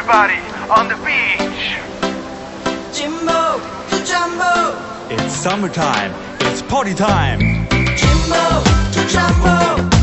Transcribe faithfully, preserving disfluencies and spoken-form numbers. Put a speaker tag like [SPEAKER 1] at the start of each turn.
[SPEAKER 1] everybody on the beach.
[SPEAKER 2] Jimbo to Jumbo.
[SPEAKER 3] It's summertime. It's party time.
[SPEAKER 2] Jimbo to Jumbo.